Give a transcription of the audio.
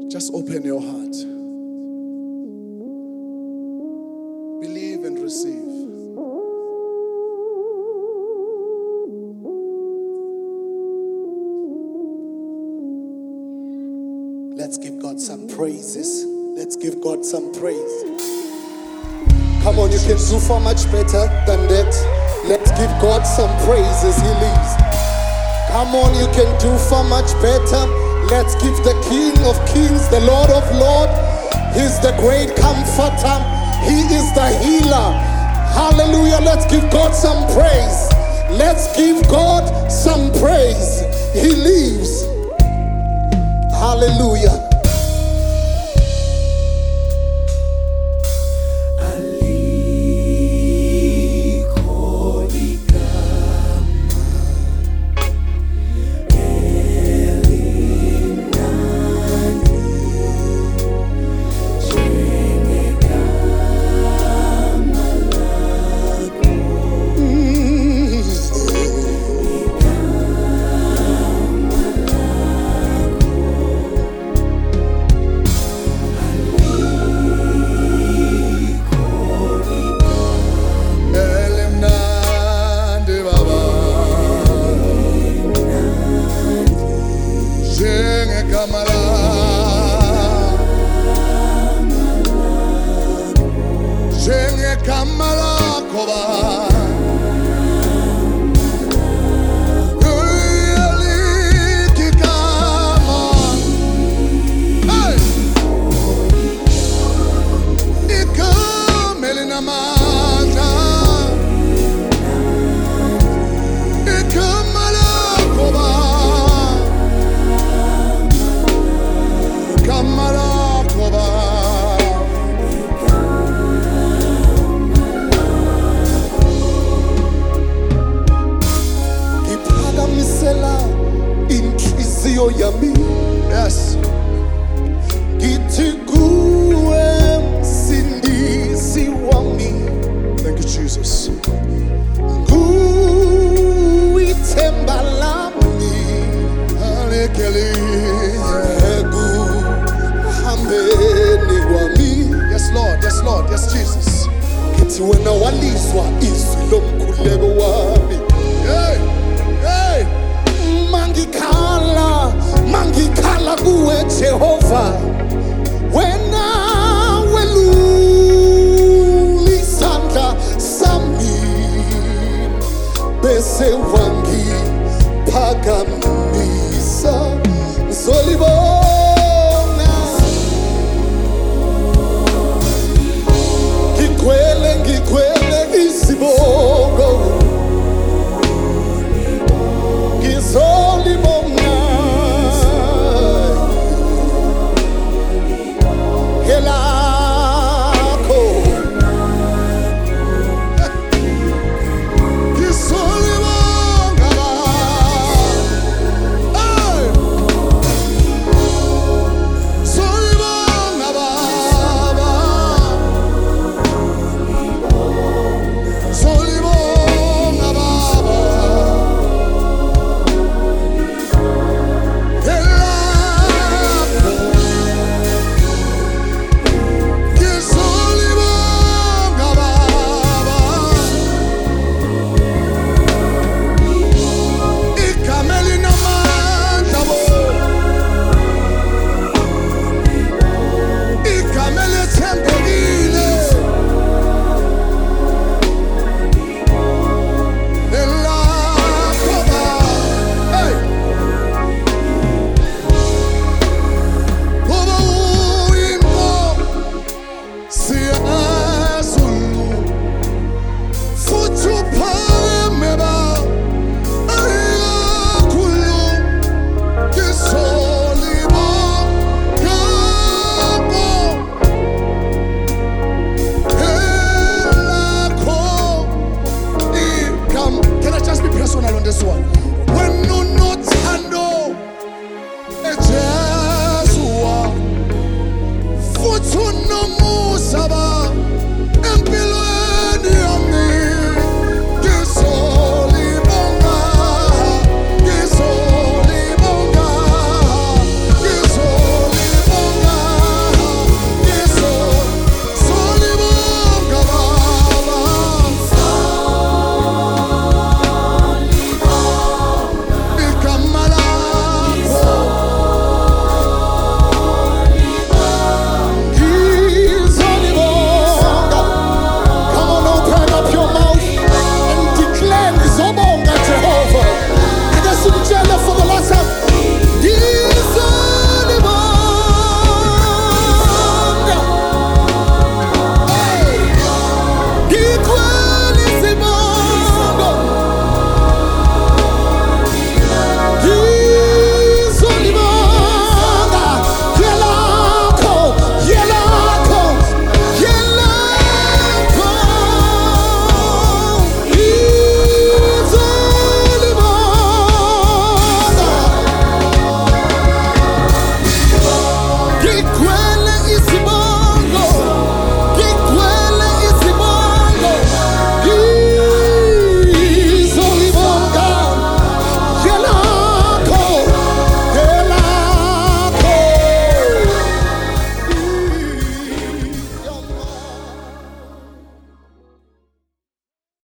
Just open your heart. Believe and receive. Let's give God some praises. Let's give God some praise. Come on, you can do far much better than that. Let's give God some praises. He lives. Come on, you can do far much better. Let's give the King of Kings, the Lord of Lords. He's the great comforter. He is the healer. Hallelujah. Let's give God some praise. Let's give God some praise. He lives. Hallelujah. Yes. Thank you, Jesus. Yes, Lord. Yes, Lord. Yes, Jesus. Hey. Hey. Mangikhala kuwe Jehova wena welula isandla sami bese wangiphakamisa